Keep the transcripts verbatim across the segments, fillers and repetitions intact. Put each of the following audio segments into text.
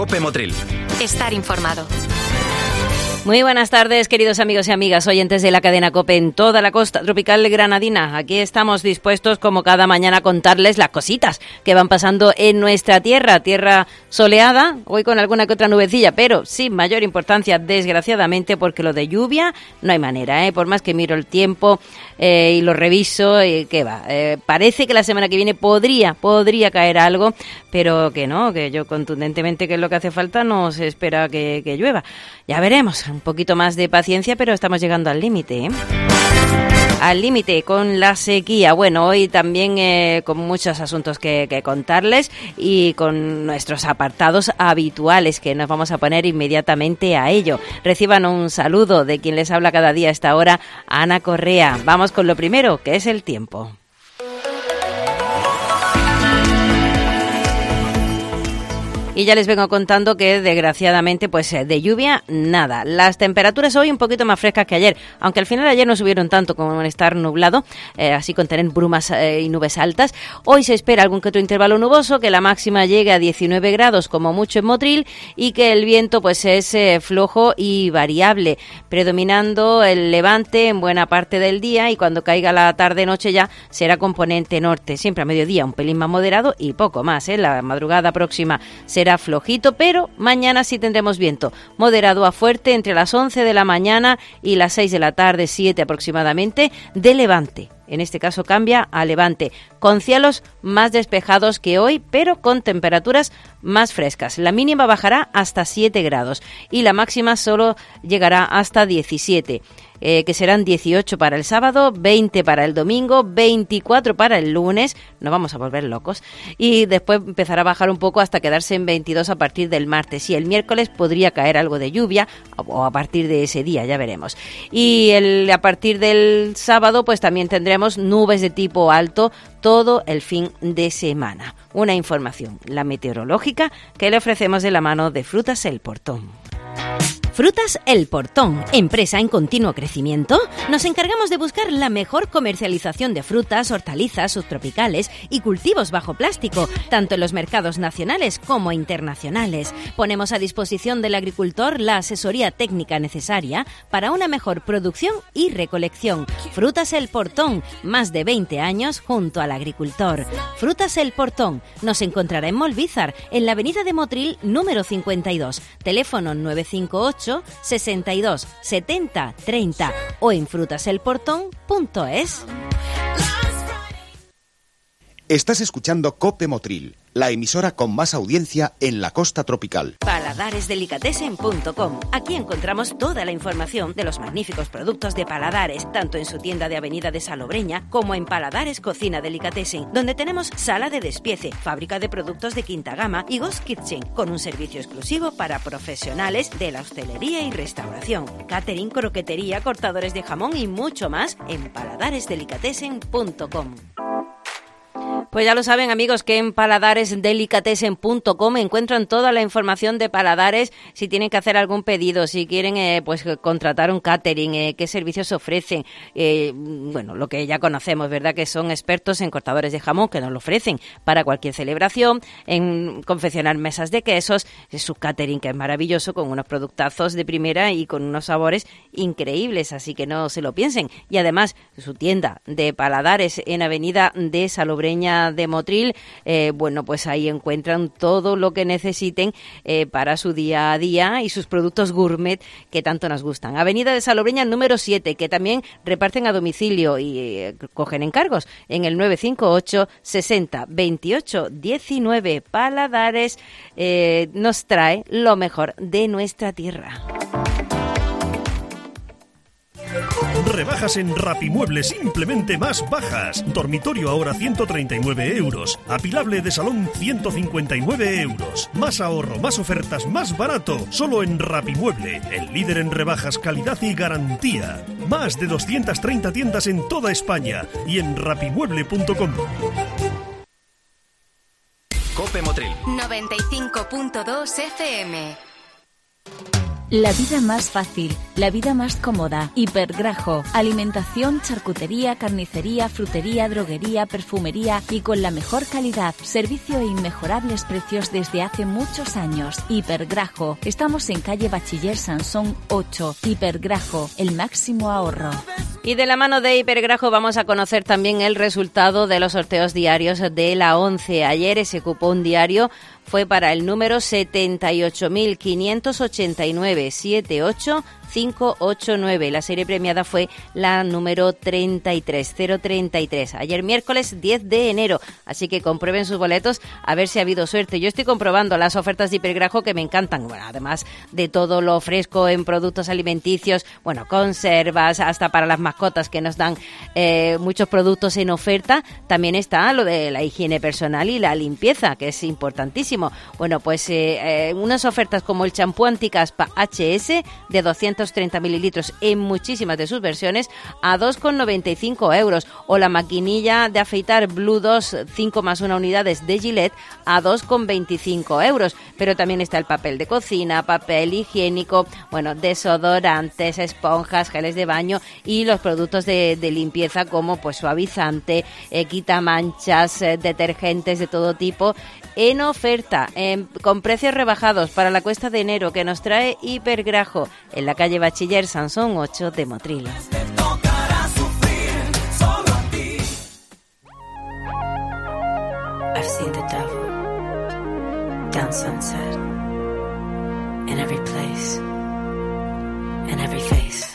COPE Motril. Estar informado. Muy buenas tardes, queridos amigos y amigas, oyentes de la cadena COPE en toda la costa tropical granadina. Aquí estamos dispuestos, como cada mañana, a contarles las cositas que van pasando en nuestra tierra. Tierra soleada, hoy con alguna que otra nubecilla, pero sin mayor importancia, desgraciadamente, porque lo de lluvia no hay manera, ¿eh? Por más que miro el tiempo eh, y lo reviso, eh, ¿qué va? Eh, parece que la semana que viene podría, podría caer algo, pero que no, que yo contundentemente, que es lo que hace falta, no se espera que, que llueva. Ya veremos. Un poquito más de paciencia, pero estamos llegando al límite, ¿eh? Al límite con la sequía. Bueno, hoy también eh, con muchos asuntos que, que contarles y con nuestros apartados habituales que nos vamos a poner inmediatamente a ello. Reciban un saludo de quien les habla cada día a esta hora, Ana Correa. Vamos con lo primero, que es el tiempo. Y ya les vengo contando que, desgraciadamente, pues de lluvia, nada. Las temperaturas hoy un poquito más frescas que ayer, aunque al final ayer no subieron tanto como en estar nublado, eh, así con tener brumas eh, y nubes altas. Hoy se espera algún que otro intervalo nuboso, que la máxima llegue a diecinueve grados como mucho en Motril y que el viento pues es eh, flojo y variable, predominando el levante en buena parte del día, y cuando caiga la tarde-noche ya será componente norte, siempre a mediodía un pelín más moderado y poco más, ¿eh? La madrugada próxima será Será flojito, pero mañana sí tendremos viento moderado a fuerte entre las once de la mañana y las seis de la tarde, siete aproximadamente, de levante. En este caso cambia a levante, con cielos más despejados que hoy, pero con temperaturas más frescas. La mínima bajará hasta siete grados y la máxima solo llegará hasta diecisiete. Eh, que serán dieciocho para el sábado, veinte para el domingo, veinticuatro para el lunes, nos vamos a volver locos, y después empezará a bajar un poco hasta quedarse en veintidós a partir del martes, y el miércoles podría caer algo de lluvia, o a partir de ese día, ya veremos. Y el, a partir del sábado pues también tendremos nubes de tipo alto todo el fin de semana. Una información, la meteorológica, que le ofrecemos de la mano de Frutas El Portón. Frutas El Portón, empresa en continuo crecimiento. Nos encargamos de buscar la mejor comercialización de frutas, hortalizas, subtropicales y cultivos bajo plástico, tanto en los mercados nacionales como internacionales. Ponemos a disposición del agricultor la asesoría técnica necesaria para una mejor producción y recolección. Frutas El Portón, más de veinte años junto al agricultor. Frutas El Portón, nos encontrará en Molvízar, en la avenida de Motril número cincuenta y dos, teléfono nueve cinco ocho sesenta y dos setenta treinta o en frutaselportón punto es. Estás escuchando COPE Motril, la emisora con más audiencia en la costa tropical. paladares delicatessen punto com. Aquí encontramos toda la información de los magníficos productos de Paladares, tanto en su tienda de Avenida de Salobreña como en Paladares Cocina Delicatessen, donde tenemos sala de despiece, fábrica de productos de quinta gama y Ghost Kitchen, con un servicio exclusivo para profesionales de la hostelería y restauración, catering, croquetería, cortadores de jamón y mucho más en paladares delicatessen punto com. Pues ya lo saben, amigos, que en paladares delicatessen punto com encuentran toda la información de Paladares, si tienen que hacer algún pedido, si quieren eh, pues contratar un catering, eh, qué servicios ofrecen, eh, bueno, lo que ya conocemos, ¿verdad? Que son expertos en cortadores de jamón, que nos lo ofrecen para cualquier celebración, en confeccionar mesas de quesos, su catering, que es maravilloso, con unos productazos de primera y con unos sabores increíbles, así que no se lo piensen. Y además, su tienda de Paladares en Avenida de Salobreña de Motril, eh, bueno, pues ahí encuentran todo lo que necesiten eh, para su día a día y sus productos gourmet que tanto nos gustan. Avenida de Salobreña número siete, que también reparten a domicilio y eh, cogen encargos en el nueve cinco ocho sesenta veintiocho diecinueve. Paladares eh, nos trae lo mejor de nuestra tierra. Rebajas en Rapimueble, simplemente más bajas. Dormitorio ahora ciento treinta y nueve euros. Apilable de salón ciento cincuenta y nueve euros. Más ahorro, más ofertas, más barato. Solo en Rapimueble, el líder en rebajas, calidad y garantía. Más de doscientas treinta tiendas en toda España y en rapimueble punto com. COPE Motril noventa y cinco punto dos F M. La vida más fácil, la vida más cómoda. Hipergrajo. Alimentación, charcutería, carnicería, frutería, droguería, perfumería y con la mejor calidad. Servicio e inmejorables precios desde hace muchos años. Hipergrajo. Estamos en calle Bachiller Sansón ocho. Hipergrajo. El máximo ahorro. Y de la mano de Hipergrajo vamos a conocer también el resultado de los sorteos diarios de la ONCE. Ayer ese cupón diario fue para el número setenta y ocho mil quinientos ochenta y nueve, setenta y ocho mil quinientos ochenta y nueve. La serie premiada fue la número treinta y tres mil treinta y tres. Ayer miércoles diez de enero, así que comprueben sus boletos a ver si ha habido suerte. Yo estoy comprobando las ofertas de Hipergrajo que me encantan. Bueno, además de todo lo fresco en productos alimenticios, bueno, conservas, hasta para las mascotas que nos dan eh, muchos productos en oferta. También está lo de la higiene personal y la limpieza, que es importantísimo. Bueno, pues eh, eh, unas ofertas como el champú anticaspa H S de doscientos treinta mililitros en muchísimas de sus versiones a dos con noventa y cinco euros, o la maquinilla de afeitar Blue dos cinco más una unidades de Gillette a dos con veinticinco euros. Pero también está el papel de cocina, papel higiénico, bueno, desodorantes, esponjas, geles de baño y los productos de, de limpieza como pues suavizante, eh, quitamanchas, eh, detergentes de todo tipo en oferta, eh, con precios rebajados para la cuesta de enero, que nos trae Hipergrajo en la calle Bachiller Sansón ocho de Motril. I've seen the devil down sunset in every place, in every face.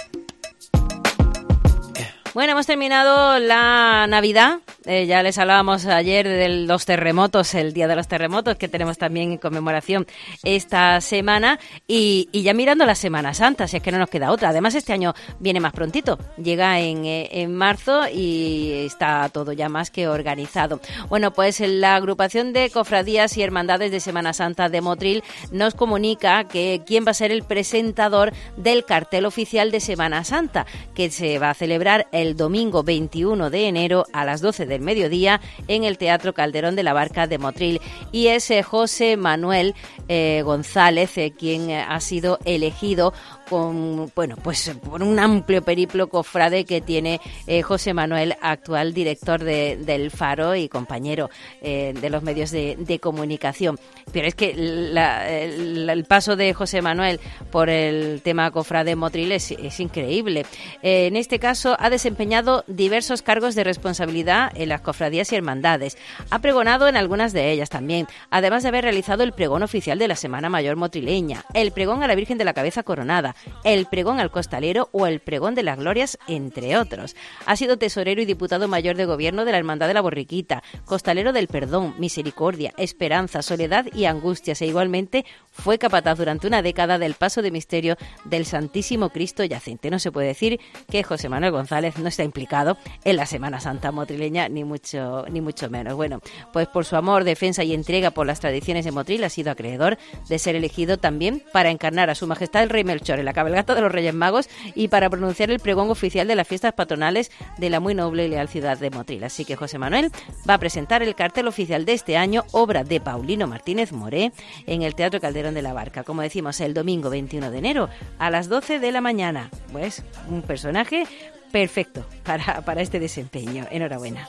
Bueno, hemos terminado la Navidad. Eh, ya les hablábamos ayer de los terremotos, el Día de los Terremotos, que tenemos también en conmemoración esta semana. Y, y ya mirando la Semana Santa, si es que no nos queda otra. Además, este año viene más prontito. Llega en, eh, en marzo y está todo ya más que organizado. Bueno, pues la agrupación de cofradías y hermandades de Semana Santa de Motril nos comunica que quién va a ser el presentador del cartel oficial de Semana Santa, que se va a celebrar el domingo veintiuno de enero a las doce del mediodía en el Teatro Calderón de la Barca de Motril. Y es eh, José Manuel eh, González eh, quien ha sido elegido con, bueno, pues por un amplio periplo cofrade que tiene eh, José Manuel, actual director de, del Faro y compañero eh, de los medios de, de comunicación. Pero es que la, el, el paso de José Manuel por el tema cofrade Motril es, es increíble. Eh, en este caso ha desempeñado diversos cargos de responsabilidad en las cofradías y hermandades. Ha pregonado en algunas de ellas también, además de haber realizado el pregón oficial de la Semana Mayor motrileña, el pregón a la Virgen de la Cabeza Coronada, el pregón al Costalero o el pregón de las Glorias, entre otros. Ha sido tesorero y diputado mayor de gobierno de la Hermandad de la Borriquita, costalero del Perdón, Misericordia, Esperanza, Soledad y Angustias, e igualmente fue capataz durante una década del paso de misterio del Santísimo Cristo Yacente. No se puede decir que José Manuel González no está implicado en la Semana Santa motrileña, ni mucho, ni mucho menos. Bueno, pues por su amor, defensa y entrega por las tradiciones de Motril ha sido acreedor de ser elegido también para encarnar a Su Majestad el Rey Melchor en la cabalgata de los Reyes Magos y para pronunciar el pregón oficial de las fiestas patronales de la muy noble y leal ciudad de Motril. Así que José Manuel va a presentar el cartel oficial de este año, obra de Paulino Martínez Moré, en el Teatro Calderón de la Barca, como decimos, el domingo veintiuno de enero a las doce de la mañana. Pues un personaje perfecto para, para este desempeño. Enhorabuena.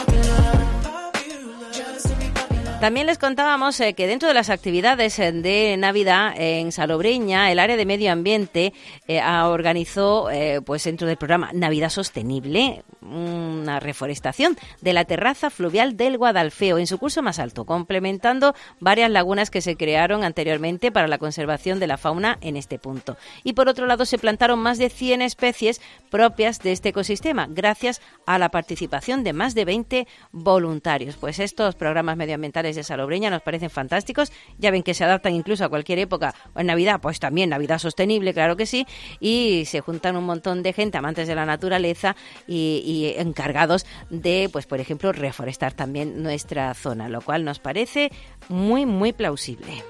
También les contábamos eh, que dentro de las actividades de Navidad en Salobreña, el área de medio ambiente eh, organizó, eh, pues dentro del programa Navidad Sostenible, una reforestación de la terraza fluvial del Guadalfeo en su curso más alto, complementando varias lagunas que se crearon anteriormente para la conservación de la fauna en este punto. Y por otro lado, se plantaron más de cien especies propias de este ecosistema, gracias a la participación de más de veinte voluntarios. Pues estos programas medioambientales de Salobreña nos parecen fantásticos. Ya ven que se adaptan incluso a cualquier época. En Navidad, pues también Navidad Sostenible, claro que sí, y se juntan un montón de gente, amantes de la naturaleza y, y encargados de, pues por ejemplo, reforestar también nuestra zona, lo cual nos parece muy, muy plausible.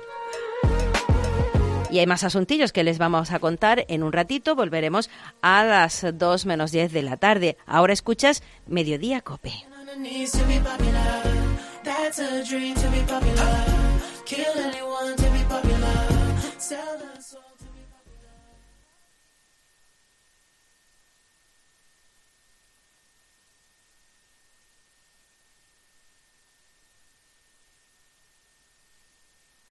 Y hay más asuntillos que les vamos a contar en un ratito. Volveremos a las dos menos diez de la tarde. Ahora escuchas Mediodía Cope. That's a dream to be popular. Kill anyone to be popular. Sell the soul.